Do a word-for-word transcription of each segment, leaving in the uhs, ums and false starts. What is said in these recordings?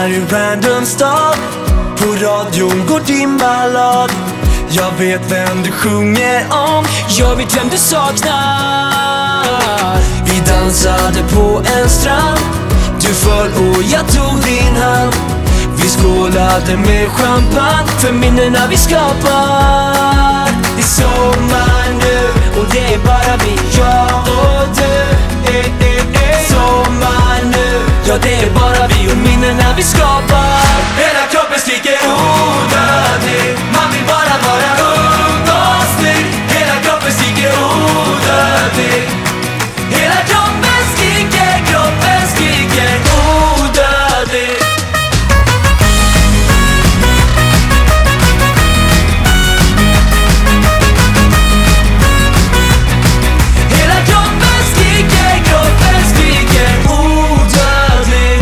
här i random stad. På radion går din ballad. Jag vet vem du sjunger om. Jag vet vem du saknar. Vi dansade på en strand. Du föll och jag tog din hand. Vi skålade med champagne för minnena vi skapar. Det är sommar nu och det är bara vi, jag och du. eh, eh, eh. Sommar nu, ja det är bara vi och minnena vi skapar. Hela kroppen skriker odödlig. Man vill bara vara ung och snygg. Hela kroppen skriker odödlig. Hela kroppen skriker, kroppen skriker odödlig. Hela kroppen skriker, kroppen skriker odödlig.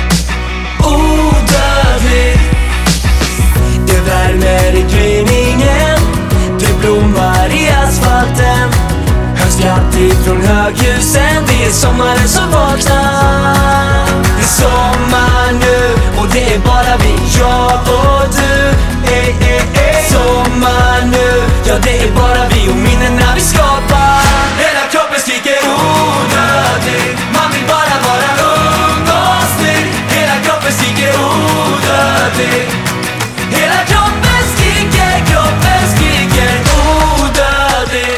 Odödlig. Det värmer i gryningen. Det blommar i asfalten. Högskatt ifrån höghusen. Det är sommaren som vaknar. Det är sommar nu och det är bara vi, jag och du. eh, eh, eh. Sommar nu, ja det är bara vi och minnena vi skapar. Hela kroppen skriker odödlig. Man vill bara vara ung och snygg. Hela kroppen skriker odödlig. Hela kroppen skriker, kroppen skriker odödlig.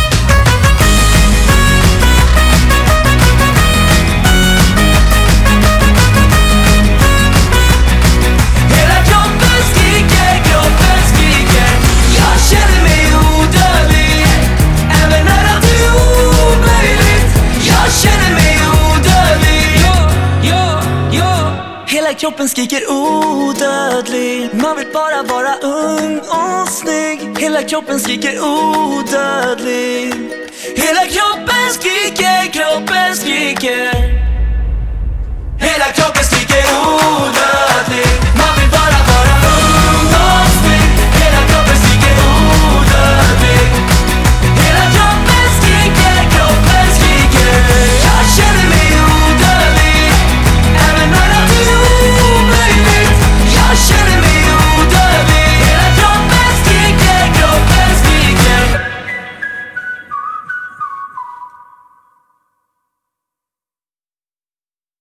Hela kroppen skriker, kroppen skriker. Jag känner mig odödlig. Även när allt är omöjligt. Jag känner mig odödlig. Ja, ja, ja. Hela kroppen skriker odödlig. Man vill bara vara ung och snygg. Hela kroppen skriker odödlig. Hela kroppen skriker, kroppen skriker. Hela kroppen skriker